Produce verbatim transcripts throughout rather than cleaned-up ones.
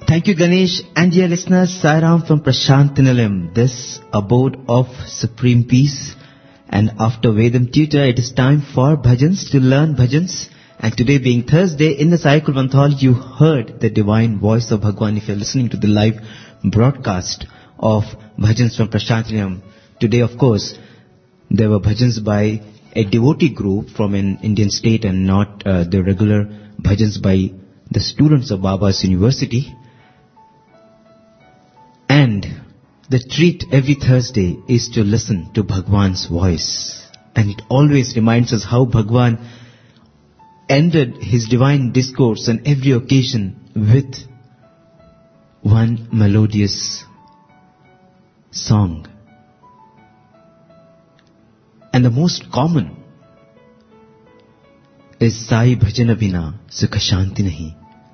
Thank you, Ganesh. And dear listeners, Sairam from Prashantinilayam, this abode of supreme peace. And after Vedam Tutor, it is time for bhajans, to learn bhajans. And today being Thursday, in the Sai Kulwant Hall, you heard the divine voice of Bhagwan if you're listening to the live broadcast of bhajans from Prashantinilayam. Today, of course, there were bhajans by a devotee group from an Indian state and not uh, the regular bhajans by the students of Baba's University. And the treat every Thursday is to listen to Bhagwan's voice. And it always reminds us how Bhagwan ended his divine discourse on every occasion with one melodious song. And the most common is Sai Bhajana Bina Sukha Shanti Nahi.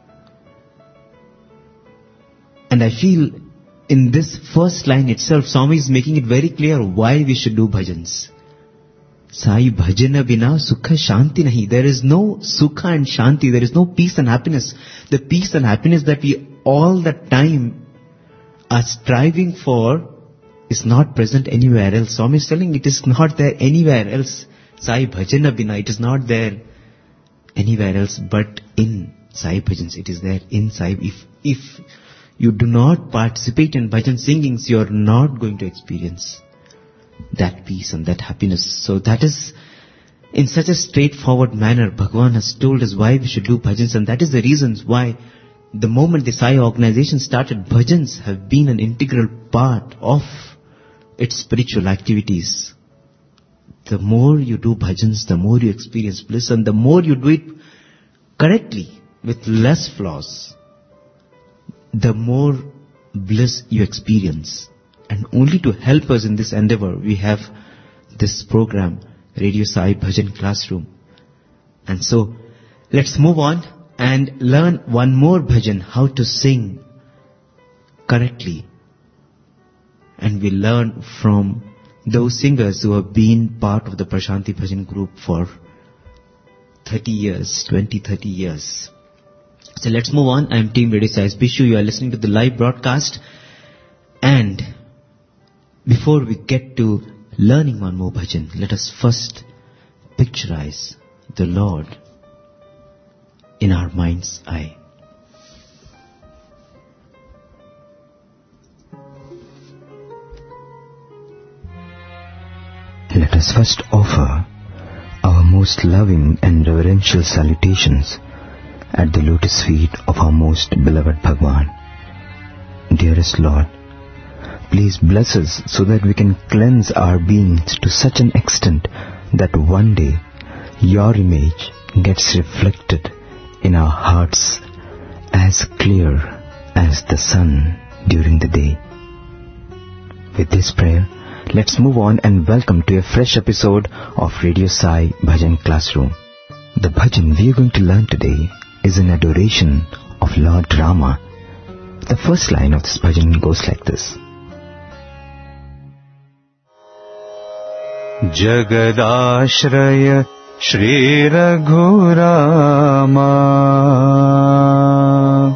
And I feel in this first line itself, Swami is making it very clear why we should do bhajans. Sai Bhajana Bina Sukha Shanti Nahi. There is no Sukha and Shanti. There is no peace and happiness. The peace and happiness that we all the time are striving for is not present anywhere else. Swami is telling it is not there anywhere else. Sai Bhajana Bina, it is not there anywhere else but in Sai Bhajans. It is there in Sai. If, if you do not participate in bhajan singings, you are not going to experience that peace and that happiness. So that is, in such a straightforward manner, Bhagwan has told us why we should do bhajans, and that is the reasons why the moment the Sai organization started, bhajans have been an integral part of its spiritual activities. The more you do bhajans, the more you experience bliss, and the more you do it correctly, with less flaws, the more bliss you experience. And only to help us in this endeavor, we have this program, Radio Sai Bhajan Classroom. And so, let's move on and learn one more bhajan, how to sing correctly. And we learn from those singers who have been part of the Prashanti Bhajan group for thirty years, twenty, thirty years. So let's move on. I am Team Radio Sai Bishu. You are listening to the live broadcast. And before we get to learning one more bhajan, let us first picturize the Lord in our mind's eye. Let us first offer our most loving and reverential salutations at the lotus feet of our most beloved Bhagwan. Dearest Lord, please bless us so that we can cleanse our beings to such an extent that one day your image gets reflected in our hearts as clear as the sun during the day. With this prayer, let's move on and welcome to a fresh episode of Radio Sai Bhajan Classroom. The bhajan we are going to learn today is an adoration of Lord Rama. The first line of this bhajan goes like this. Jagadashraya Shri Raghurama.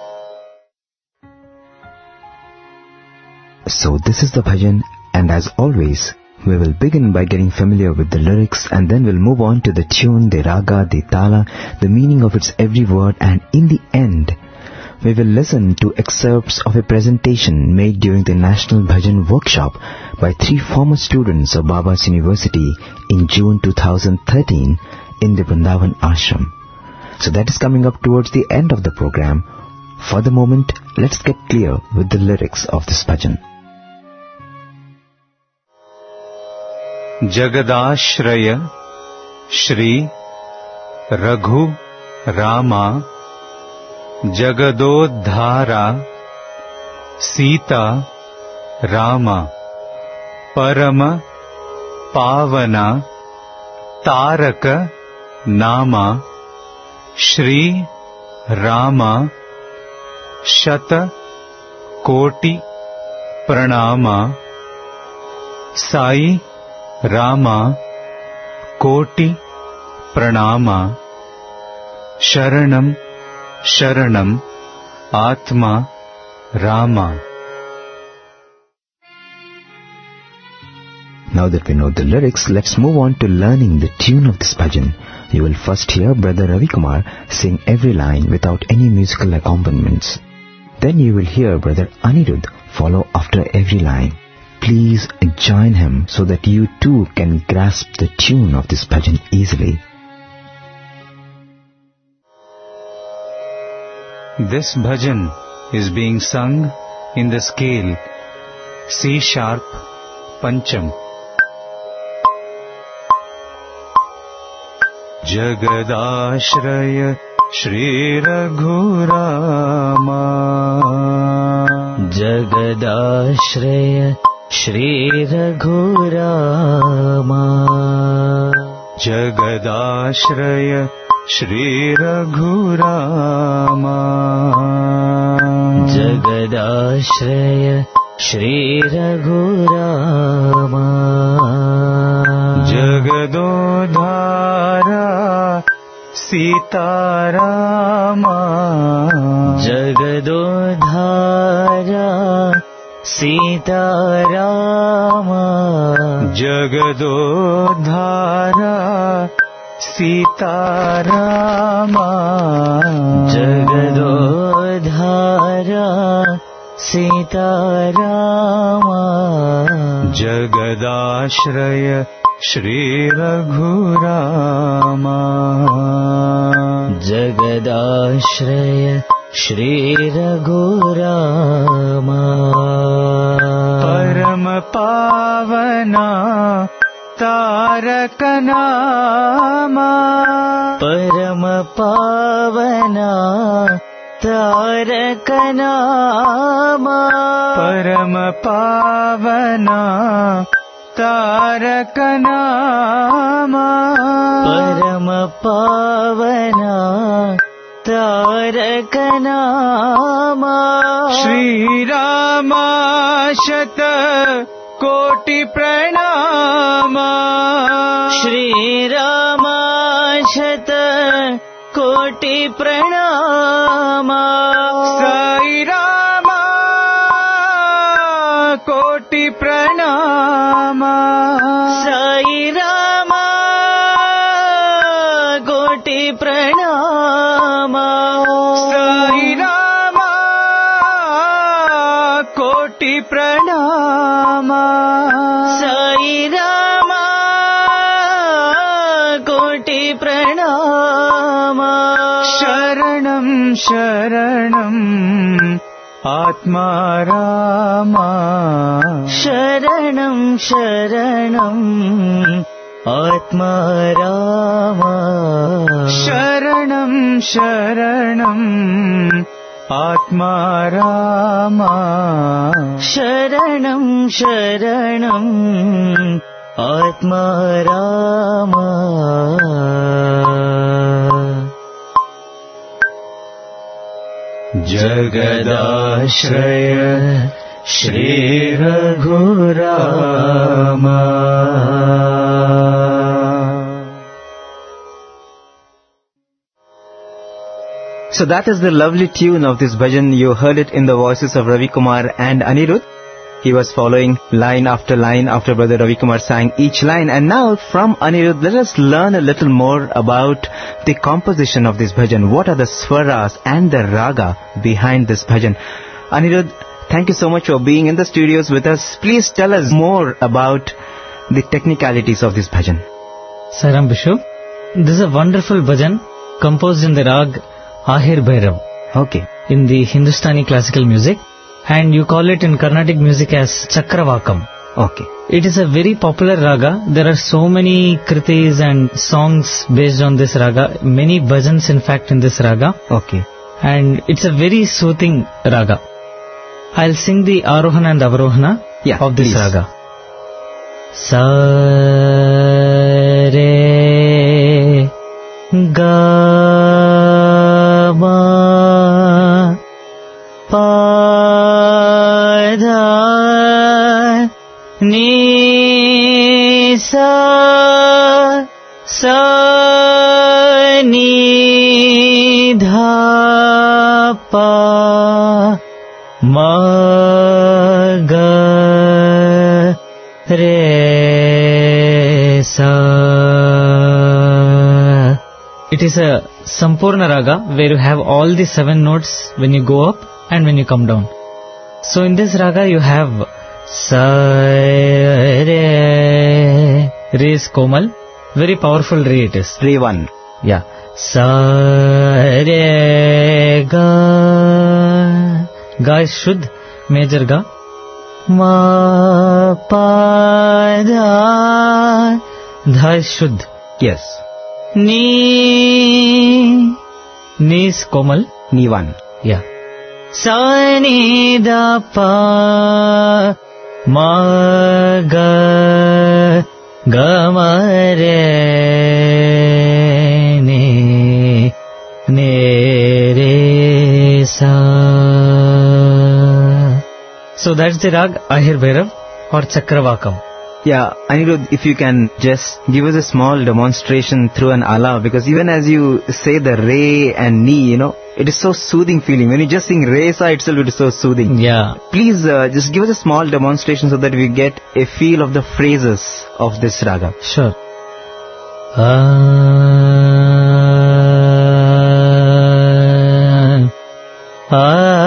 So this is the bhajan, and as always, we will begin by getting familiar with the lyrics, and then we'll move on to the tune, the raga, the tala, the meaning of its every word, and in the end, we will listen to excerpts of a presentation made during the National Bhajan Workshop by three former students of Baba's University in June two thousand thirteen in the Vrindavan Ashram. So that is coming up towards the end of the program. For the moment, let's get clear with the lyrics of this bhajan. Jagadashraya Shri Raghu Rama Jagadodhara Sita Rama Parama Pavana Taraka Nama Shri Rama Shata Koti Pranama Sai Rama Koti Pranama Sharanam Sharanam Atma, Rama. Now that we know the lyrics, let's move on to learning the tune of this bhajan. You will first hear Brother Ravi Kumar sing every line without any musical accompaniments. Then you will hear Brother Anirudh follow after every line. Please join him so that you too can grasp the tune of this bhajan easily. This bhajan is being sung in the scale C sharp Pancham. Jagadashraya Shri Raghurama, Jagadashraya Shri Raghurama, Jagadashraya Shri Raghurama, Jagadashraya Shri Raghurama, Jagadodhara Sitarama, Jagadodhara Sitarama, Jagadodhara Sitarama, Jagadodhara Sitarama, Jagadashraya Shri Raghurama, Jagadashraya Shri Raghurama, Param Pavana Tarakanama, Param Pavana Tarakanama, Param Pavana Tarakanama, Param Pavana Tarakanama, Shri Rama Shata Koti Pranama, Shri Rama Shata Koti Pranama, Sai Rama Koti Pranama, Sai Rama Koti Pranama, Sai Rama Koti Pranama, Sai Rama Koti Pranama, Sharanam Sharanam Atma Rama, Sharanam Sharanam Atma Rama, Sharanam Sharanam Atma Rama, Sharanam Sharanam Atma Rama. Jagadashraya Shri Raghurama. So that is the lovely tune of this bhajan. You heard it in the voices of Ravi Kumar and Anirudh. He was following line after line after Brother Ravi Kumar sang each line. And now from Anirudh, let us learn a little more about the composition of this bhajan. What are the swaras and the raga behind this bhajan? Anirudh, thank you so much for being in the studios with us. Please tell us more about the technicalities of this bhajan. Saram Bishop, this is a wonderful bhajan composed in the rag Ahir Bhairav. Okay. In the Hindustani classical music. And you call it in Carnatic music as Chakravakam. Okay. It is a very popular raga. There are so many kritis and songs based on this raga. Many bhajans in fact in this raga. Okay. And it's a very soothing raga. I'll sing the Arohana and Avarohana yeah, of this please. raga. Sa re ga ma pa dha ni sa sa ni dha pa ma ga re sa. It is a Sampurna Raga where you have all the seven notes when you go up and when you come down. So in this raga you have sa re. Re is Komal. Very powerful re it is. Re one. Yeah. Sa re ga. Ga is Shuddh, major ga. Ma pa da. Dha is Shuddh. Yes. Ni. Ni is Komal. Ni one. Yeah. Sa ni da pa. Ma ga. Ga ma re. Ne. Ne re sa. So that's the rag Ahir Bhairav or Chakravakam. Yeah, Anirudh, if you can just give us a small demonstration through an ala, because even as you say the re and ni, you know, it is so soothing feeling. When you just sing re sa itself, it is so soothing. Yeah. Please uh, just give us a small demonstration so that we get a feel of the phrases of this raga. Sure. Ah, ah,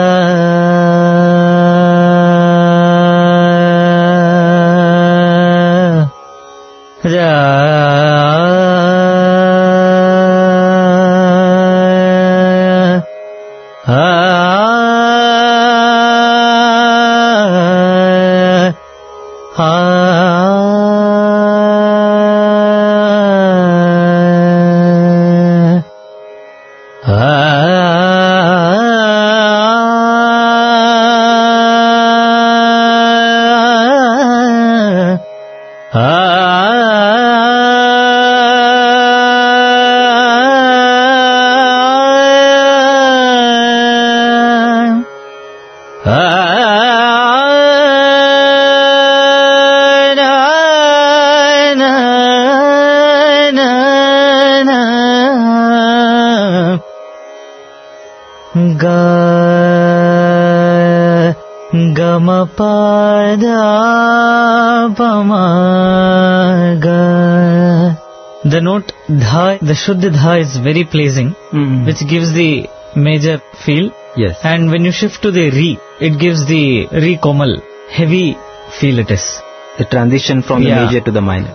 the note dha, the Shuddh dha is very pleasing, Mm. which gives the major feel. Yes. And when you shift to the re, it gives the re komal, heavy feel it is. The transition from Yeah. the major to the minor.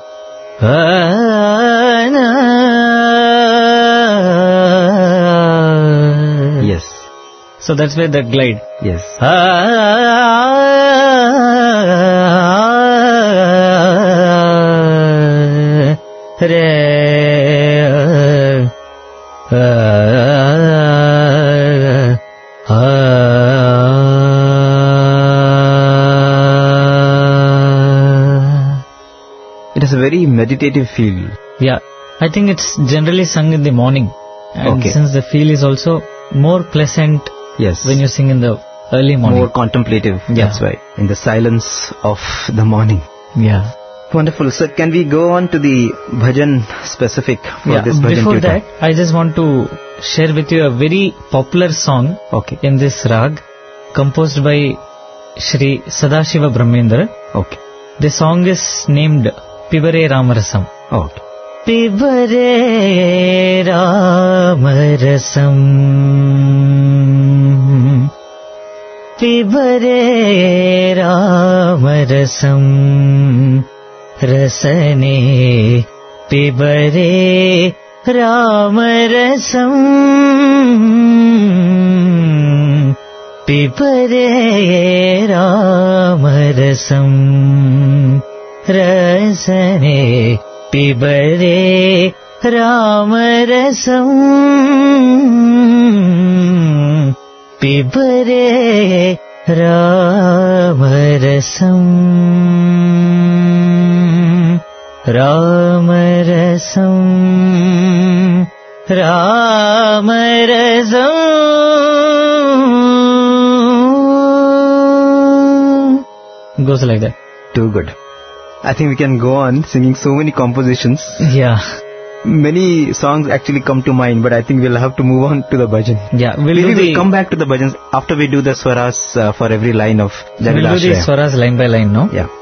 Yes. So that's where that glide. Yes. It has a very meditative feel. Yeah, I think it's generally sung in the morning. And Okay. since the feel is also more pleasant Yes. when you sing in the early morning. More contemplative. Yeah. That's why. In the silence of the morning. Yeah. Wonderful. So can we go on to the bhajan specific for Yeah. this bhajan Before tutor? that, I just want to share with you a very popular song Okay. in this rag, composed by Shri Sadashiva Brahmendra. Okay. The song is named Pibare Ramarasam. Okay. Pibare Ramarasam, Pibare Ramarasam, Rasane Pibare Ramarasam, Pibare Ramarasam, Rasane Pibare Ramarasam, Pibare Ramarasam, Ramarasam, Ramarasam. Goes like that. Too good. I think we can go on singing so many compositions. Yeah. many songs actually come to mind, but I think we'll have to move on to the bhajan. Yeah, we'll Maybe do the, we'll come back to the bhajans after we do the swaras uh, for every line of we'll do the Jagadashraya. swaras line by line, no? Yeah.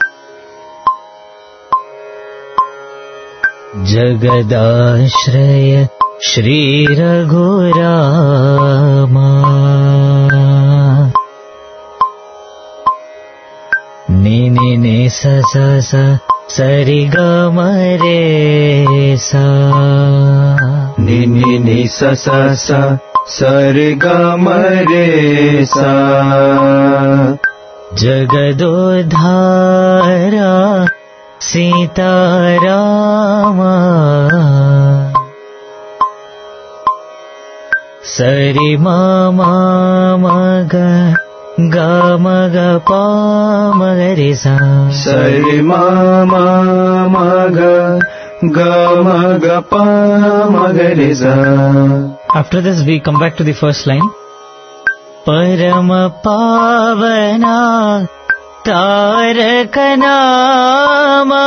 Jagadashraya Shri Raghurama Ni ni ni sa sa sa Sari ga ma re sa Ni ni ni sa sa sa Sari ga ma re sa Jagadodhara Sita Rama Sari ma ma ma ga ga ma ga pa ma ga re sa Sari ma ma ma ga ga ma ga pa ma ga re sa. After this we come back to the first line. Parama pavana Taraka nama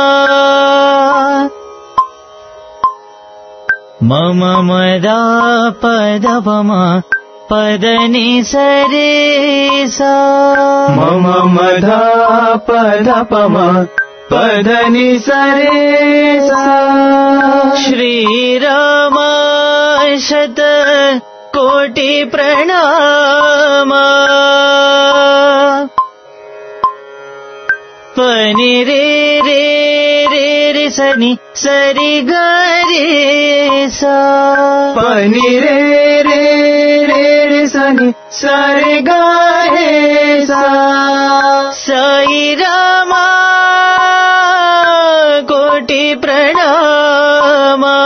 Mama mada padapama Padani sarisa Mama madha padapama Padani sarisa. Shri Rama Shata Koti Pranama Pani re re re re sani sari ga re sa Pani re re re re sani sari ga re sa. Sai Rama Koti Pranama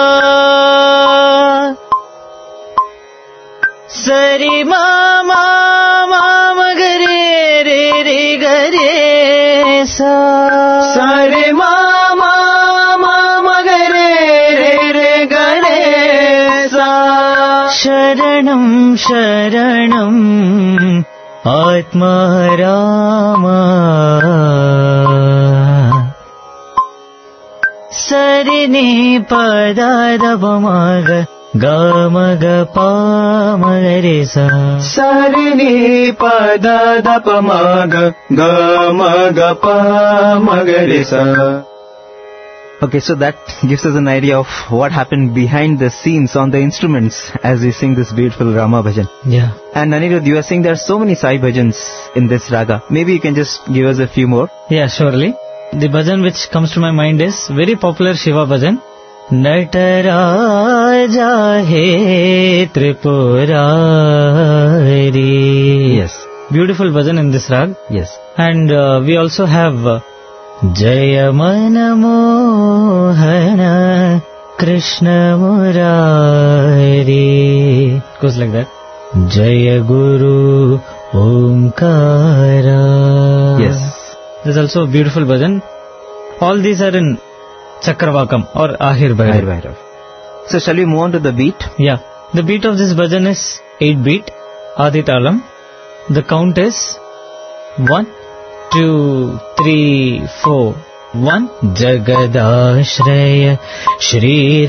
Sari Mama Mama Gare Re Re Gare Sa Sari Mama Mama Gare Re Re Gare Sa. Sharanam Sharanam Atma Rama Sarini Pada Dabamaga Gama ga pa ma re sa. Sarini pada da pa ma ga ga ma ga pa ma ga re sa. Okay, so that gives us an idea of what happened behind the scenes on the instruments as we sing this beautiful Rama bhajan. Yeah. And Anirudh, you are saying there are so many Sai bhajans in this raga. Maybe you can just give us a few more. Yeah, surely. The bhajan which comes to my mind is very popular Shiva bhajan. Nataraja he Tripurari. Yes. Beautiful bhajan in this rag. Yes. And uh, we also have uh, Jaya Mana Mohana Krishna Murari. Goes like that. Jaya Guru Omkara. Yes. There's also a beautiful bhajan. All these are in Chakravakam or Ahir Bhairav. So shall we move on to the beat? Yeah. The beat of this bhajan is eight beat, Adi Talam. The count is one, two, three, four. one. Jagadashraya Shri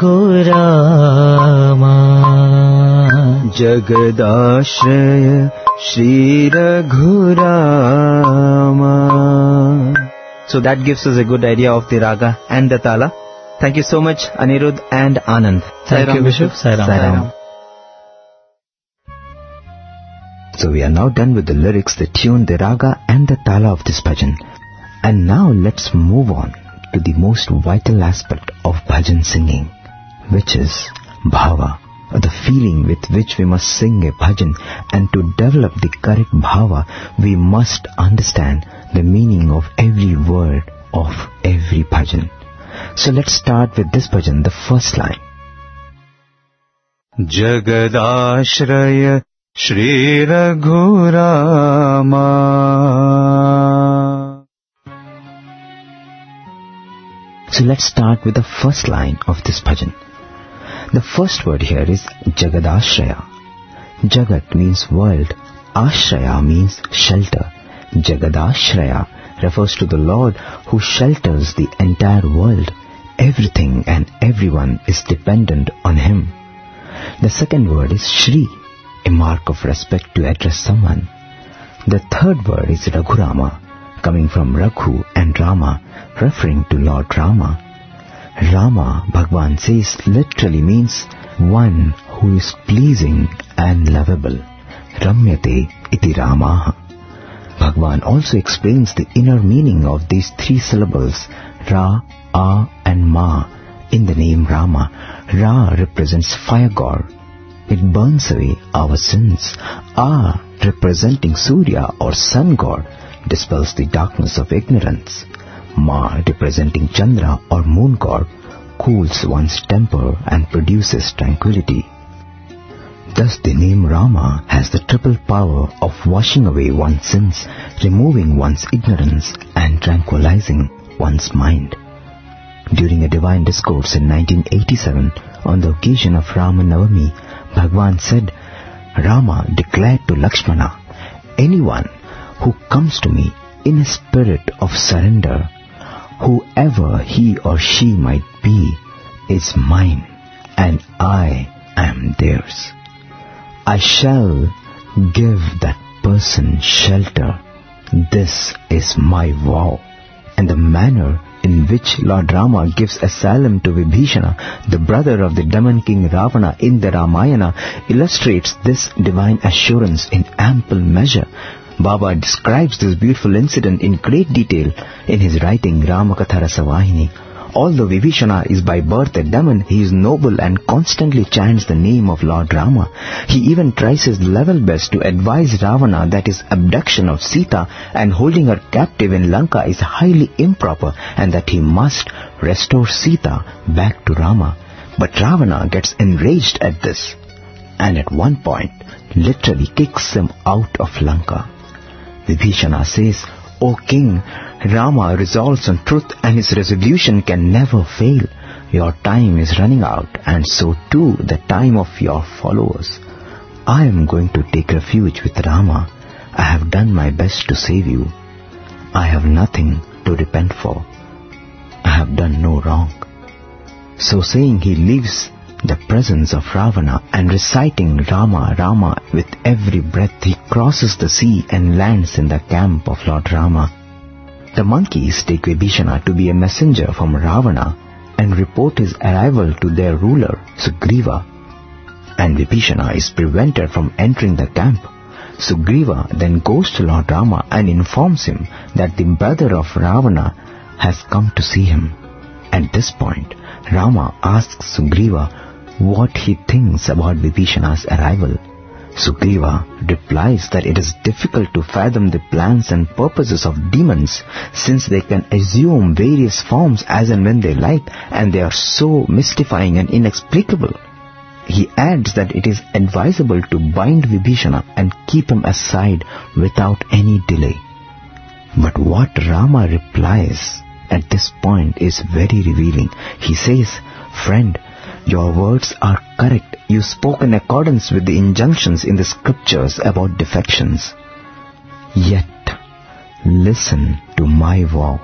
Raghurama. Jagadashraya Shri Raghurama. So that gives us a good idea of the raga and the tala. Thank you so much, Anirudh and Anand. Thank you, Bishop. Sairam. Sairam. So we are now done with the lyrics, the tune, the raga and the tala of this bhajan. And now let's move on to the most vital aspect of bhajan singing, which is bhava, or the feeling with which we must sing a bhajan. And to develop the correct bhava, we must understand the meaning of every word of every bhajan. So let's start with this bhajan, the first line. Jagadashraya Shri Raghurama. So let's start with the first line of this bhajan. The first word here is Jagadashraya. Jagat means world. Ashraya means shelter. Jagadashraya refers to the Lord who shelters the entire world. everything and everyone is dependent on him. The second word is Shri, a mark of respect to address someone. The third word is Raghurama, coming from Raghu and Rama, referring to Lord Rama. Rama, Bhagwan says, literally means one who is pleasing and lovable. Ramyate iti Ramaha. Bhagwan also explains the inner meaning of these three syllables, Ra, A and Ma, in the name Rama. Ra represents fire god. It burns away our sins. A, representing Surya or sun god, dispels the darkness of ignorance. Ma, representing Chandra or moon god, cools one's temper and produces tranquility. Thus the name Rama has the triple power of washing away one's sins, removing one's ignorance and tranquilizing one's mind. During a divine discourse in nineteen eighty-seven, on the occasion of Rama Navami, Bhagwan said, Rama declared to Lakshmana, anyone who comes to me in a spirit of surrender, whoever he or she might be, is mine and I am theirs. I shall give that person shelter. This is my vow. And the manner in which Lord Rama gives asylum to Vibhishana, the brother of the demon king Ravana in the Ramayana, illustrates this divine assurance in ample measure. Baba describes this beautiful incident in great detail in his writing Ramakatha Rasavahini. Although Vibhishana is by birth a demon, he is noble and constantly chants the name of Lord Rama. He even tries his level best to advise Ravana that his abduction of Sita and holding her captive in Lanka is highly improper and that he must restore Sita back to Rama. But Ravana gets enraged at this and at one point literally kicks him out of Lanka. Vibhishana says, O king, Rama resolves on truth and his resolution can never fail. Your time is running out and so too the time of your followers. I am going to take refuge with Rama. I have done my best to save you. I have nothing to repent for. I have done no wrong. So saying, he leaves the presence of Ravana and reciting Rama, Rama with every breath, he crosses the sea and lands in the camp of Lord Rama. The monkeys take Vibhishana to be a messenger from Ravana and report his arrival to their ruler, Sugriva. And Vibhishana is prevented from entering the camp. Sugriva then goes to Lord Rama and informs him that the brother of Ravana has come to see him. At this point, Rama asks Sugriva what he thinks about Vibhishana's arrival. Sugriva replies that it is difficult to fathom the plans and purposes of demons since they can assume various forms as and when they like, and they are so mystifying and inexplicable. He adds that it is advisable to bind Vibhishana and keep him aside without any delay. But what Rama replies at this point is very revealing. He says, friend, your words are correct. You spoke in accordance with the injunctions in the scriptures about defections. Yet, listen to my vow.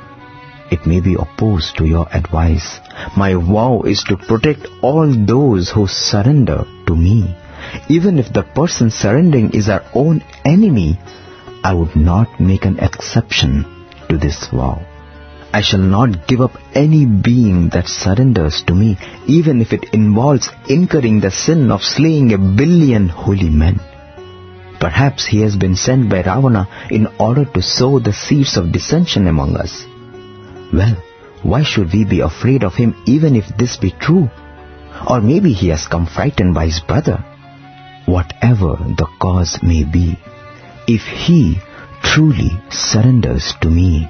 It may be opposed to your advice. My vow is to protect all those who surrender to me. Even if the person surrendering is our own enemy, I would not make an exception to this vow. I shall not give up any being that surrenders to me, even if it involves incurring the sin of slaying a billion holy men. Perhaps he has been sent by Ravana in order to sow the seeds of dissension among us. Well, why should we be afraid of him even if this be true? Or maybe he has come frightened by his brother. Whatever the cause may be, if he truly surrenders to me,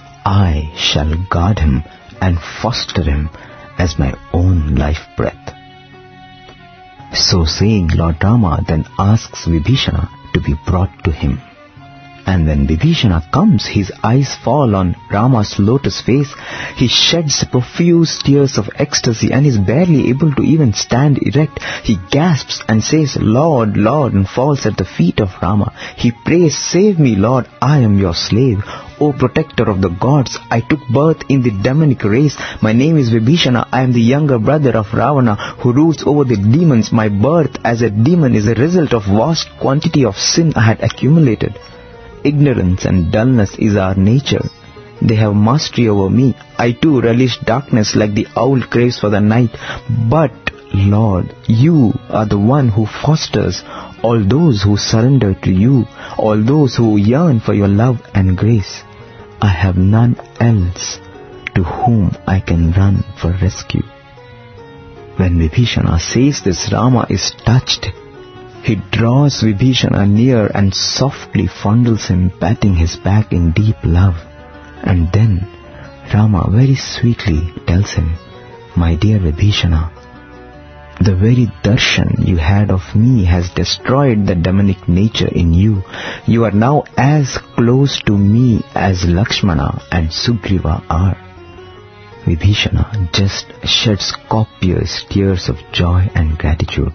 I shall guard him and foster him as my own life breath. So saying, Lord Rama then asks Vibhishana to be brought to him. And when Vibhishana comes, his eyes fall on Rama's lotus face. He sheds profuse tears of ecstasy and is barely able to even stand erect. He gasps and says, Lord, Lord, and falls at the feet of Rama. He prays, save me, Lord, I am your slave. O protector of the gods, I took birth in the demonic race. My name is Vibhishana. I am the younger brother of Ravana, who rules over the demons. My birth as a demon is a result of vast quantity of sin I had accumulated. Ignorance and dullness is our nature. They have mastery over me. I too relish darkness like the owl craves for the night. But, Lord, you are the one who fosters all those who surrender to you, all those who yearn for your love and grace. I have none else to whom I can run for rescue. When Vibhishana says this, Rama is touched. He draws Vibhishana near and softly fondles him, patting his back in deep love. And then Rama very sweetly tells him, My dear Vibhishana, the very darshan you had of me has destroyed the demonic nature in you. You are now as close to me as Lakshmana and Sugriva are. Vibhishana just sheds copious tears of joy and gratitude.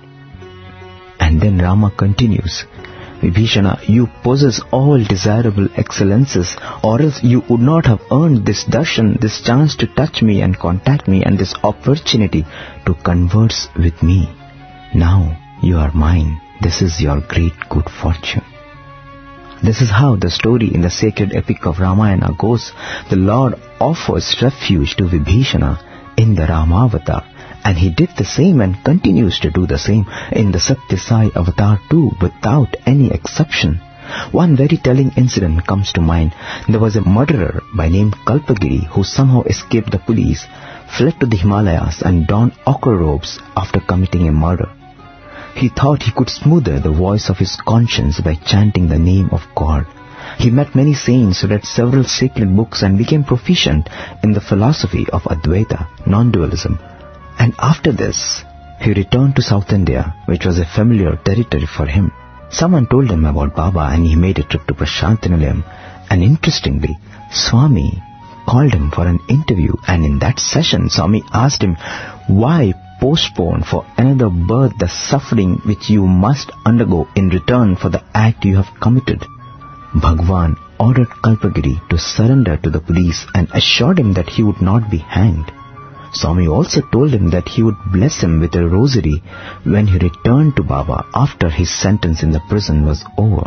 And then Rama continues, Vibhishana, you possess all desirable excellences, or else you would not have earned this darshan, this chance to touch me and contact me, and this opportunity to converse with me. Now you are mine. This is your great good fortune. This is how the story in the sacred epic of Ramayana goes. The Lord offers refuge to Vibhishana in the Ramavatar. And he did the same and continues to do the same in the Satya Sai avatar too, without any exception. One very telling incident comes to mind. There was a murderer by name Kalpagiri who somehow escaped the police, fled to the Himalayas and donned ochre robes after committing a murder. He thought he could smoother the voice of his conscience by chanting the name of God. He met many saints, read several sacred books and became proficient in the philosophy of Advaita, non-dualism. And after this, he returned to South India, which was a familiar territory for him. Someone told him about Baba and he made a trip to Prashantinilayam. And interestingly, Swami called him for an interview, and in that session, Swami asked him, why postpone for another birth the suffering which you must undergo in return for the act you have committed? Bhagwan ordered Kalpagiri to surrender to the police and assured him that he would not be hanged. Swami also told him that he would bless him with a rosary when he returned to Baba after his sentence in the prison was over.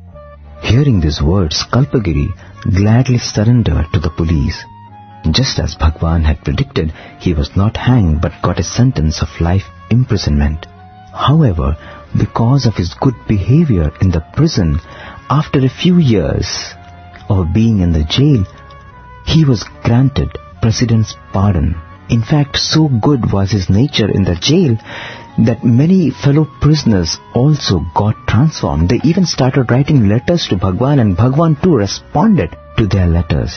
Hearing these words, Kalpagiri gladly surrendered to the police. Just as Bhagwan had predicted, he was not hanged but got a sentence of life imprisonment. However, because of his good behavior in the prison, after a few years of being in the jail, he was granted President's pardon. In fact, so good was his nature in the jail that many fellow prisoners also got transformed. They even started writing letters to Bhagwan, and Bhagwan too responded to their letters.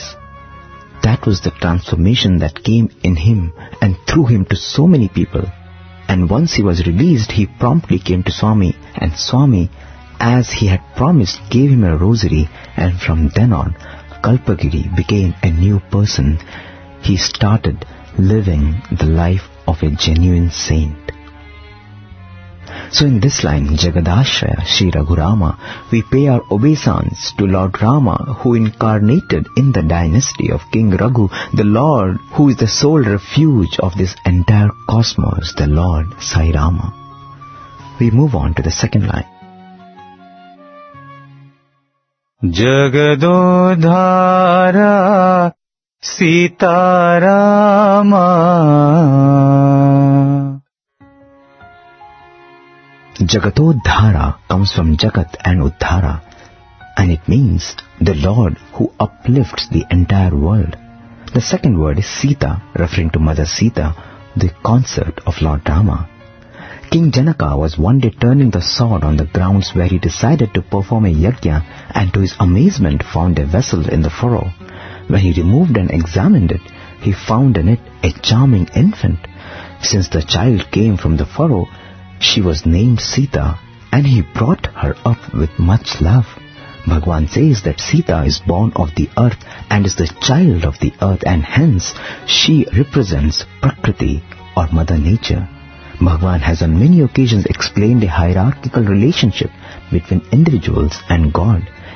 That was the transformation that came in him and through him to so many people. And once he was released, he promptly came to Swami, and Swami, as he had promised, gave him a rosary, and from then on, Kalpagiri became a new person. He started living the life of a genuine saint. So in this line, Jagadashraya Sri Raghurama, we pay our obeisance to Lord Rama, who incarnated in the dynasty of King Raghu, the Lord who is the sole refuge of this entire cosmos, the Lord Sai Rama. We move on to the second line. Jagadodhara Sita Rama. Jagatodhara comes from Jagat and Uddhara, and it means the Lord who uplifts the entire world. The second word is Sita, referring to Mother Sita, the consort of Lord Rama. King Janaka was one day turning the sword on the grounds where he decided to perform a yajna, and to his amazement found a vessel in the furrow. When he removed and examined it, he found in it a charming infant. Since the child came from the furrow, she was named Sita, and he brought her up with much love. Bhagwan says that Sita is born of the earth and is the child of the earth, and hence she represents Prakriti or Mother Nature. Bhagwan has on many occasions explained a hierarchical relationship between individuals and God.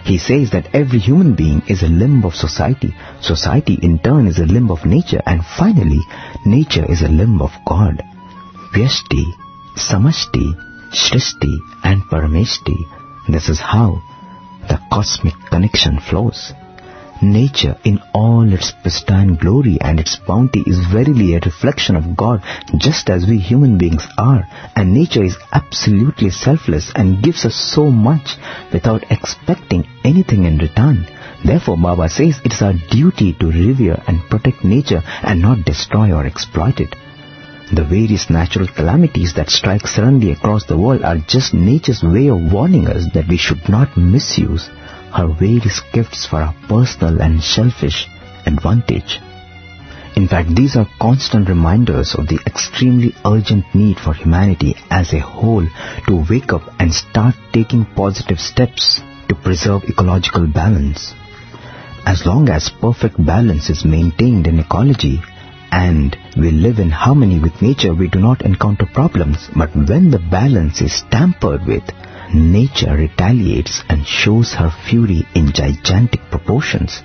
He says that every human being is a limb of society. Society in turn is a limb of nature, and finally, nature is a limb of God. Vyashti, Samashti, Shrishti and Parameshti. This is how the cosmic connection flows. Nature in all its pristine glory and its bounty is verily a reflection of God, just as we human beings are, and nature is absolutely selfless and gives us so much without expecting anything in return. Therefore, Baba says it is our duty to revere and protect nature and not destroy or exploit it. The various natural calamities that strike suddenly across the world are just nature's way of warning us that we should not misuse her various gifts for our personal and selfish advantage. In fact, these are constant reminders of the extremely urgent need for humanity as a whole to wake up and start taking positive steps to preserve ecological balance. As long as perfect balance is maintained in ecology and we live in harmony with nature, we do not encounter problems. But when the balance is tampered with, nature retaliates and shows her fury in gigantic proportions.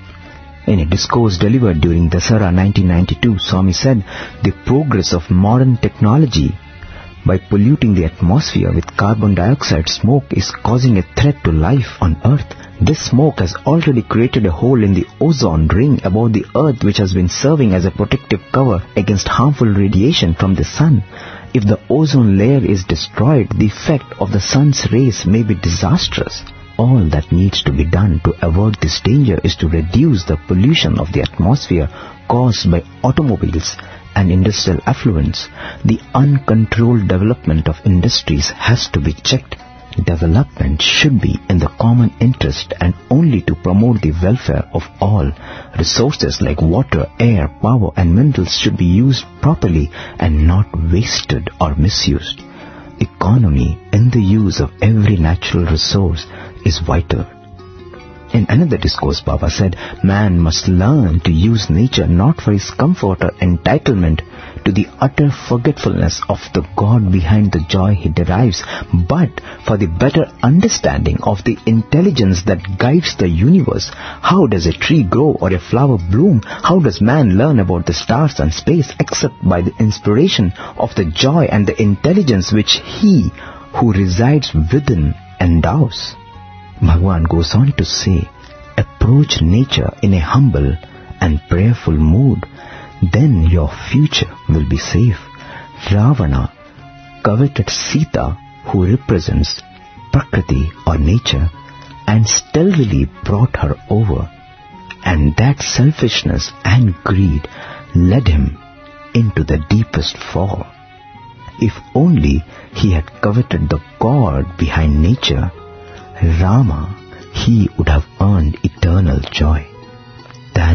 In a discourse delivered during Dasara nineteen ninety-two, Swami said, the progress of modern technology by polluting the atmosphere with carbon dioxide smoke is causing a threat to life on Earth. This smoke has already created a hole in the ozone ring above the Earth, which has been serving as a protective cover against harmful radiation from the sun. If the ozone layer is destroyed, the effect of the sun's rays may be disastrous. All that needs to be done to avert this danger is to reduce the pollution of the atmosphere caused by automobiles and industrial affluents. The uncontrolled development of industries has to be checked. Development should be in the common interest and only to promote the welfare of all. Resources like water, air, power and minerals should be used properly and not wasted or misused. Economy in the use of every natural resource is vital. In another discourse, Baba said, man must learn to use nature not for his comfort or entitlement to the utter forgetfulness of the God behind the joy he derives, but for the better understanding of the intelligence that guides the universe. How does a tree grow or a flower bloom? How does man learn about the stars and space except by the inspiration of the joy and the intelligence which he who resides within endows? Bhagwan goes on to say, approach nature in a humble and prayerful mood, then your future will be safe. Ravana coveted Sita, who represents Prakriti or nature, and stealthily brought her over, and that selfishness and greed led him into the deepest fall. If only he had coveted the God behind nature, Rama, he would have earned eternal joy. That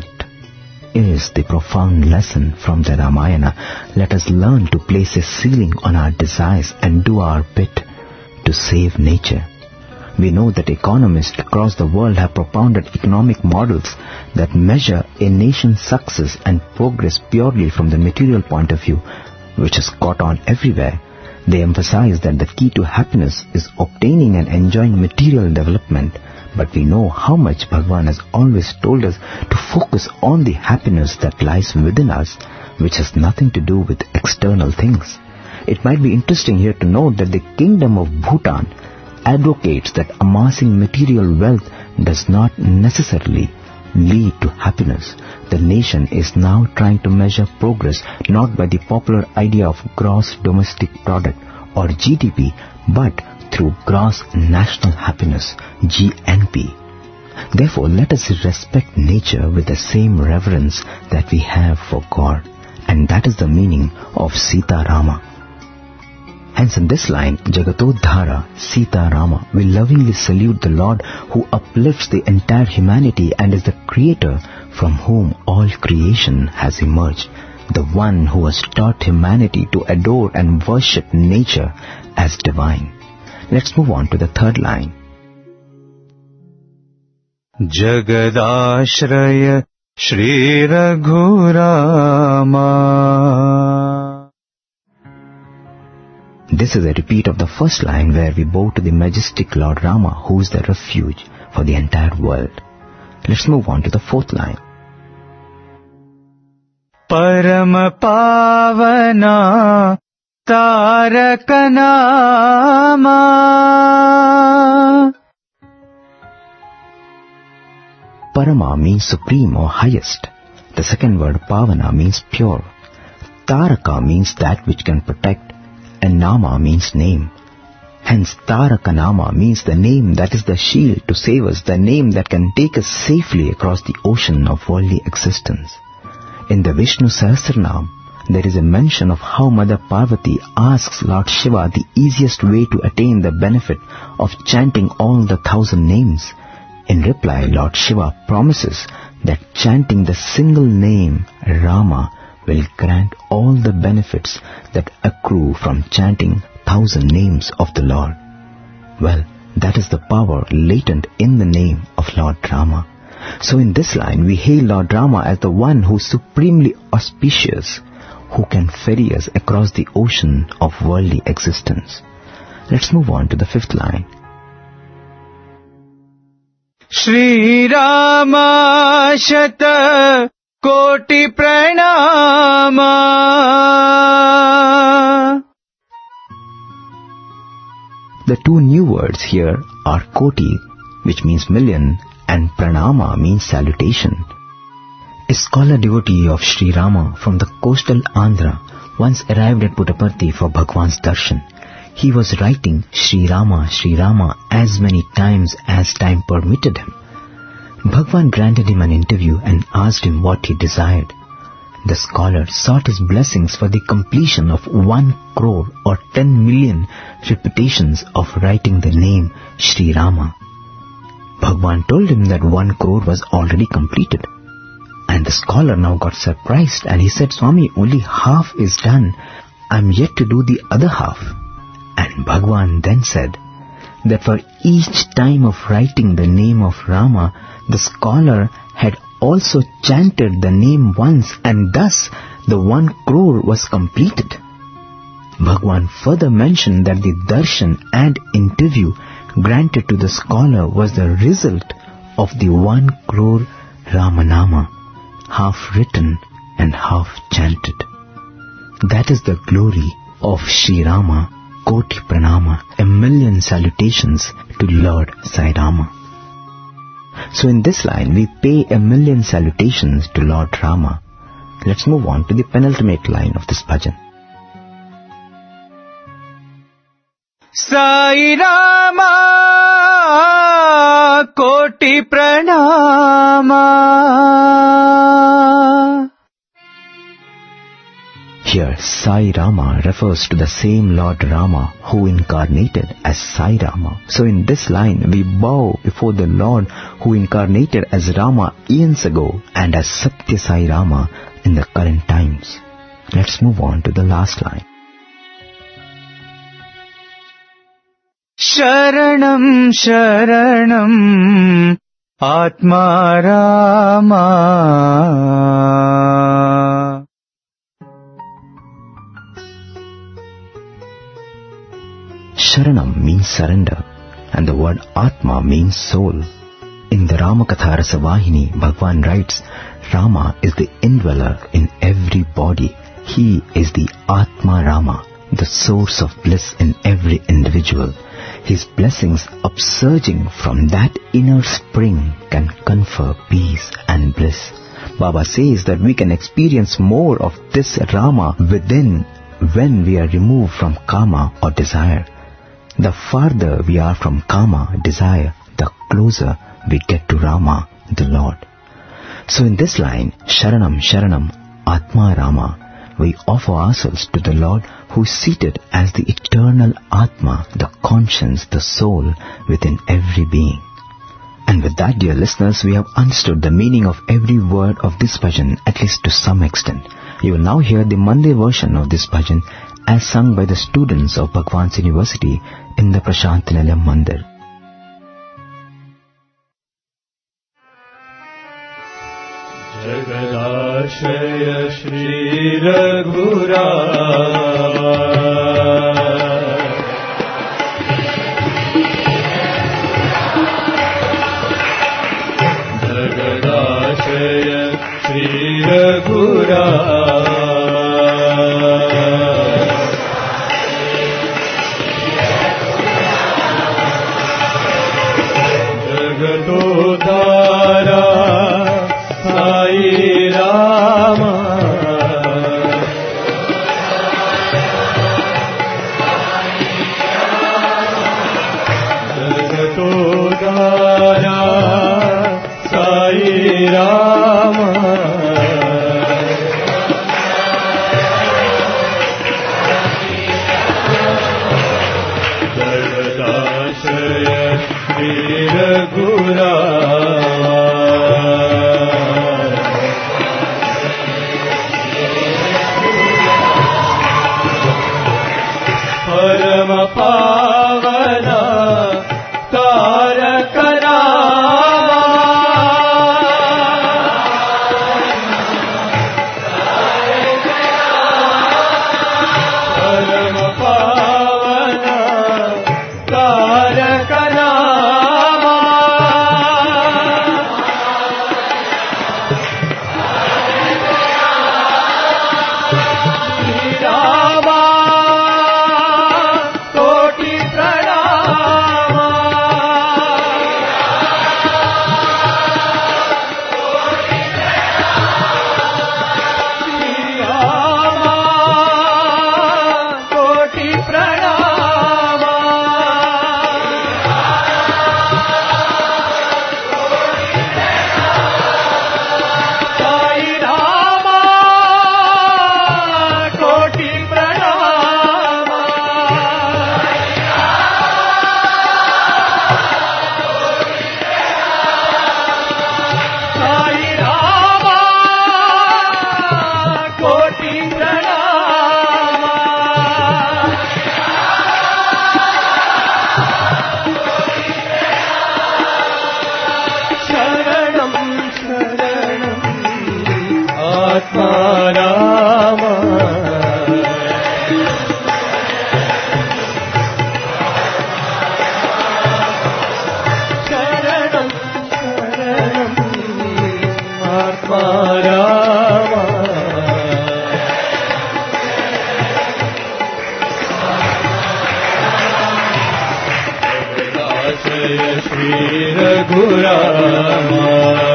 is the profound lesson from the Ramayana. Let us learn to place a ceiling on our desires and do our bit to save nature. We know that economists across the world have propounded economic models that measure a nation's success and progress purely from the material point of view, which has caught on everywhere. They emphasize that the key to happiness is obtaining and enjoying material development. But we know how much Bhagwan has always told us to focus on the happiness that lies within us, which has nothing to do with external things. It might be interesting here to note that the kingdom of Bhutan advocates that amassing material wealth does not necessarily lead to happiness. The nation is now trying to measure progress not by the popular idea of gross domestic product or G D P, but through gross national happiness, G N P. Therefore, let us respect nature with the same reverence that we have for God, and that is the meaning of Sita Rama. Hence in this line, Jagatodhara, Sita Rama, we lovingly salute the Lord who uplifts the entire humanity and is the creator from whom all creation has emerged, the one who has taught humanity to adore and worship nature as divine. Let's move on to the third line. Jagadashraya Shri Raghurama. This is a repeat of the first line where we bow to the majestic Lord Rama, who is the refuge for the entire world. Let's move on to the fourth line. Param Pavana Taraka Nama. Parama means supreme or highest. The second word Pavana means pure. Taraka means that which can protect, and Nama means name. Hence Taraka Nama means the name that is the shield to save us, the name that can take us safely across the ocean of worldly existence. In the Vishnu Sahasranam, there is a mention of how Mother Parvati asks Lord Shiva the easiest way to attain the benefit of chanting all the thousand names. In reply, Lord Shiva promises that chanting the single name Rama will grant all the benefits that accrue from chanting thousand names of the Lord. Well, that is the power latent in the name of Lord Rama. So in this line, we hail Lord Rama as the one who is supremely auspicious, who can ferry us across the ocean of worldly existence. Let's move on to the fifth line. Shri Rama Shata Koti Pranama. The two new words here are Koti, which means million, and Pranama means salutation. A scholar devotee of Sri Rama from the coastal Andhra once arrived at Puttaparthi for Bhagwan's darshan. He was writing Sri Rama, Sri Rama as many times as time permitted him. Bhagwan granted him an interview and asked him what he desired. The scholar sought his blessings for the completion of one crore or ten million repetitions of writing the name Sri Rama. Bhagwan told him that one crore was already completed. And the scholar now got surprised and he said, Swami, only half is done. I am yet to do the other half. And Bhagwan then said that for each time of writing the name of Rama, the scholar had also chanted the name once, and thus the one crore was completed. Bhagwan further mentioned that the darshan and interview granted to the scholar was the result of the one crore Ramanama, half written and half chanted. That is the glory of Sri Rama. Koti Pranama, a million salutations to Lord Sai Rama. So in this line, we pay a million salutations to Lord Rama. Let's move on to the penultimate line of this bhajan. Sai Rama Koti Pranama. Here, Sai Rama refers to the same Lord Rama who incarnated as Sai Rama. So in this line, we bow before the Lord who incarnated as Rama eons ago and as Satya Sai Rama in the current times. Let's move on to the last line. Sharanam Sharanam Atma Rama. Sharanam means surrender, and the word Atma means soul. In the Ramakatha Rasavahini, Bhagwan writes, Rama is the indweller in every body. He is the Atma Rama, the source of bliss in every individual. His blessings upsurging from that inner spring can confer peace and bliss. Baba says that we can experience more of this Rama within when we are removed from Kama or desire. The farther we are from Kama, desire, the closer we get to Rama, the Lord. So in this line, Sharanam Sharanam Atma Rama, we offer ourselves to the Lord who is seated as the eternal Atma, the conscience, the soul within every being. And with that, dear listeners, we have understood the meaning of every word of this bhajan, at least to some extent. You will now hear the Monday version of this bhajan as sung by the students of Bhagwan's University in the Prashant Nilayam Mandir. Jagadashaya Shri Raghurama Shri Raghurama. Jagatodara Sai Rama. Jagatodara Sai Rama. Jagadashaya Shri Raghurama. Parama Pavana Taraka Rama. Parama Pavana Taraka Rama. Shri Rama Koti Pranama. Shri Rama Koti Pranama. Sai Rama Koti Pranama. Sai Rama Koti Pranama. Sharanam Sharanam Atma Rama. Sharanam Sharanam Atma Rama. Jagadashaya Shri Raghurama.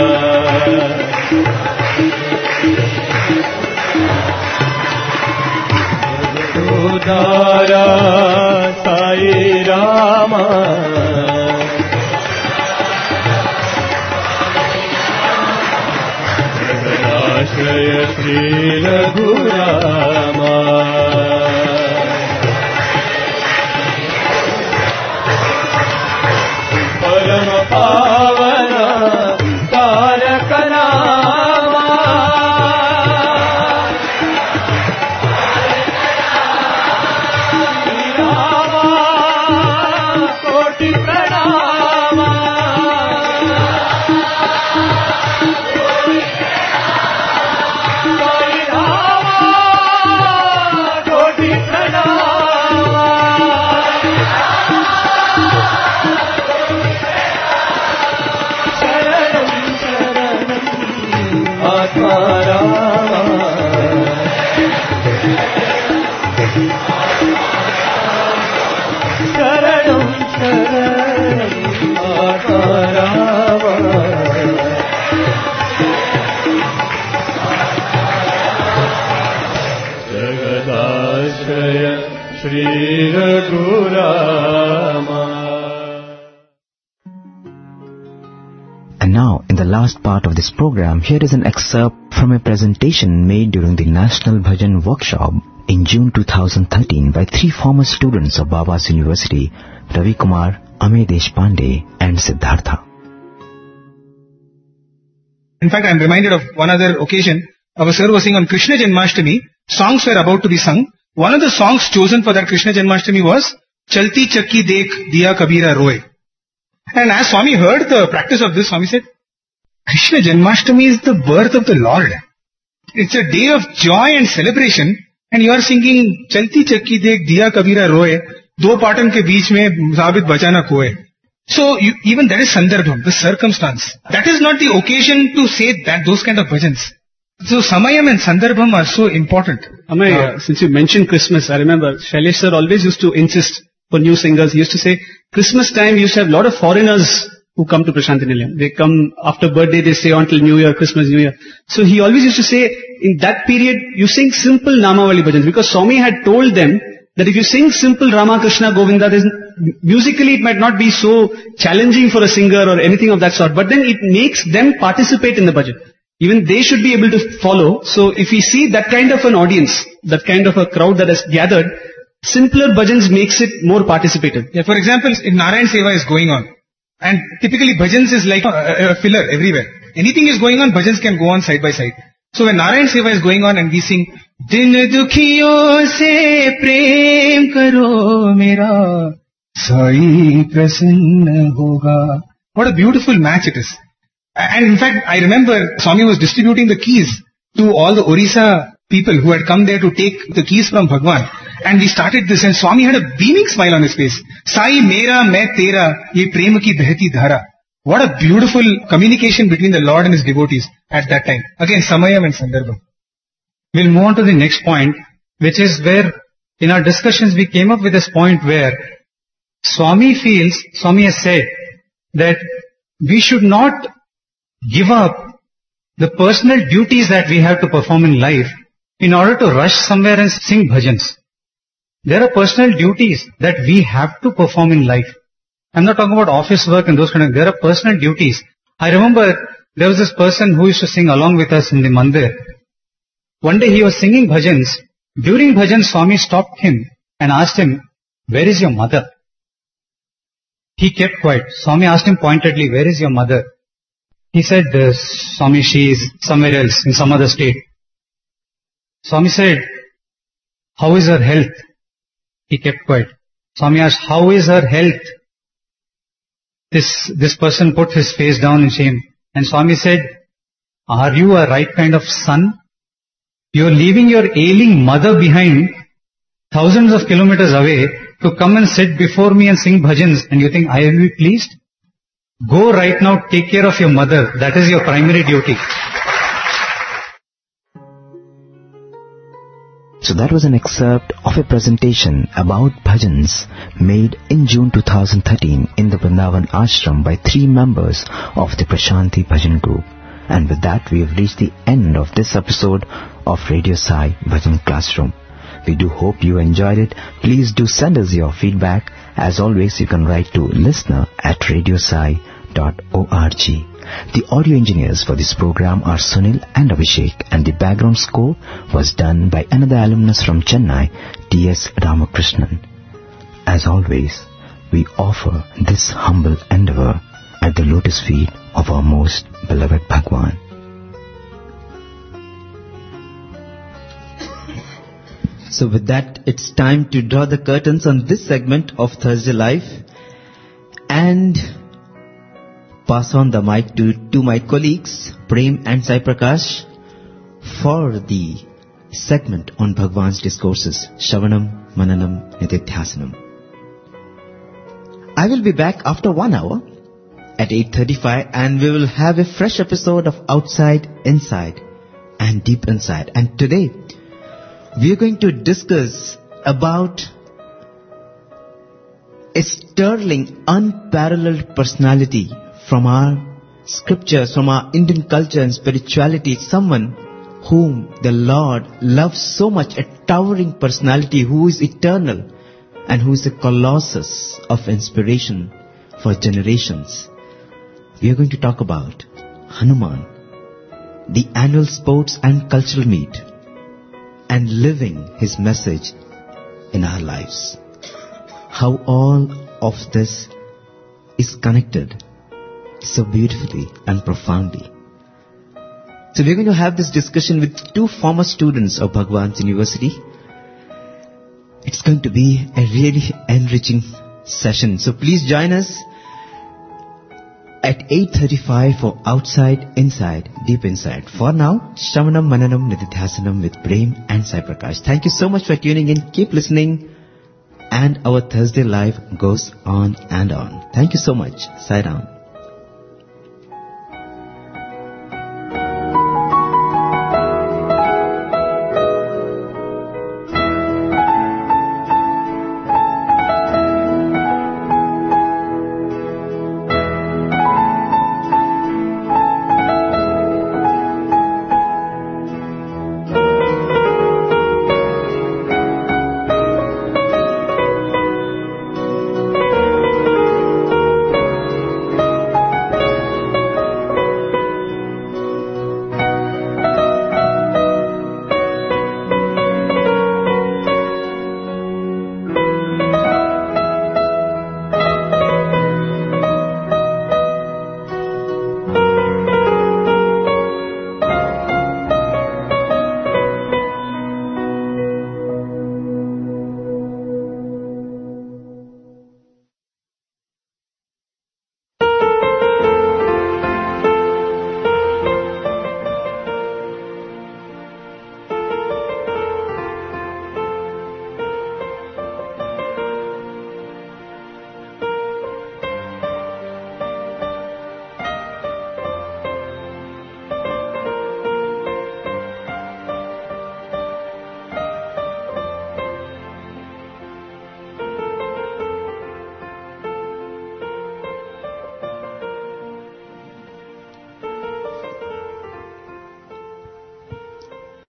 Jagatodara Sai Rama. Jagadashaya Shri Raghurama. Parama Pavana Taraka Rama. Shri Rama Koti Pranama. Sai Rama Koti Pranama. Sharanam Sharanam Atma Rama. Sharanam Sharanam Atma Rama. Jagadashaya Shri Raghurama. And now, in the last part of this program, here is an excerpt from a presentation made during the National Bhajan Workshop in June two thousand thirteen by three former students of Baba's University, Ravi Kumar, Amey Deshpande and Siddhartha. In fact, I am reminded of one other occasion. Our sir was saying on Krishna Janmashtami, songs were about to be sung. One of the songs chosen for that Krishna Janmashtami was Chalti Chakki Dekh Diya Kabira Roye. And as Swami heard the practice of this, Swami said, Krishna Janmashtami is the birth of the Lord. It's a day of joy and celebration, and you are singing Chalti Chakki Dekh Diya Kabira Roye, do patan ke beech mein sabit bachana koye. So you, even that is sandarbham, the circumstance. That is not the occasion to say that those kind of bhajans. So Samayam and Sandarbham are so important. Amay, uh, since you mentioned Christmas, I remember Shailesh sir always used to insist for new singers. He used to say, Christmas time we used to have a lot of foreigners who come to Prashanti Nilayam. They come after birthday, they stay on till New Year, Christmas, New Year. So he always used to say, in that period, you sing simple Namavali bhajans, because Swami had told them that if you sing simple Rama, Krishna, Govinda, there's, musically it might not be so challenging for a singer or anything of that sort, but then it makes them participate in the bhajan. Even they should be able to follow. So if we see that kind of an audience, that kind of a crowd that has gathered, simpler bhajans makes it more participative. Yeah, for example, if Narayan Seva is going on, and typically bhajans is like a, a filler everywhere. Anything is going on, bhajans can go on side by side. So when Narayan Seva is going on and we sing, Din dukhiyon se prem karo mera, Sai prasanna hoga. What a beautiful match it is. And in fact, I remember Swami was distributing the keys to all the Orissa people who had come there to take the keys from Bhagwan. And we started this and Swami had a beaming smile on his face. Sai mera, main tera, ye prem ki behti dhara. What a beautiful communication between the Lord and his devotees at that time. Again, Samayam and Sandarbham. We'll move on to the next point, which is where in our discussions we came up with this point where Swami feels, Swami has said that we should not give up the personal duties that we have to perform in life in order to rush somewhere and sing bhajans. There are personal duties that we have to perform in life. I'm not talking about office work and those kind of, there are personal duties. I remember there was this person who used to sing along with us in the mandir. One day he was singing bhajans. During bhajan, Swami stopped him and asked him, where is your mother? He kept quiet. Swami asked him pointedly, where is your mother? He said, uh, Swami, she is somewhere else, in some other state. Swami said, how is her health? He kept quiet. Swami asked, how is her health? This, this person put his face down in shame. And Swami said, are you a right kind of son? You are leaving your ailing mother behind thousands of kilometers away to come and sit before me and sing bhajans, and you think I will be pleased? Go right now, take care of your mother. That is your primary duty. So that was an excerpt of a presentation about bhajans made in June two thousand thirteen in the Vrindavan Ashram by three members of the Prashanti Bhajan Group. And with that, we have reached the end of this episode of Radio Sai Bhajan Classroom. We do hope you enjoyed it. Please do send us your feedback. As always, you can write to listener at radiosai dot org. The audio engineers for this program are Sunil and Abhishek, and the background score was done by another alumnus from Chennai, T S Ramakrishnan. As always, we offer this humble endeavor at the lotus feet of our most beloved Bhagwan. So with that, it's time to draw the curtains on this segment of Thursday Live and pass on the mic to, to my colleagues, Prem and Sai Prakash, for the segment on Bhagwan's discourses, Shravanam, Mananam, Nididhyasanam. I will be back after one hour at eight thirty-five, and we will have a fresh episode of Outside, Inside and Deep Inside. And today, we are going to discuss about a sterling, unparalleled personality from our scriptures, from our Indian culture and spirituality. Someone whom the Lord loves so much, a towering personality who is eternal and who is a colossus of inspiration for generations. We are going to talk about Hanuman, the annual sports and cultural meet, and living his message in our lives. How all of this is connected so beautifully and profoundly. So we're going to have this discussion with two former students of Bhagwan's University. It's going to be a really enriching session. So please join us at eight thirty-five for Outside, Inside, Deep Inside. For now, Shravanam, Mananam, Nididhyasanam with Prem and Sai Prakash. Thank you so much for tuning in. Keep listening. And our Thursday Live goes on and on. Thank you so much. Sai Ram.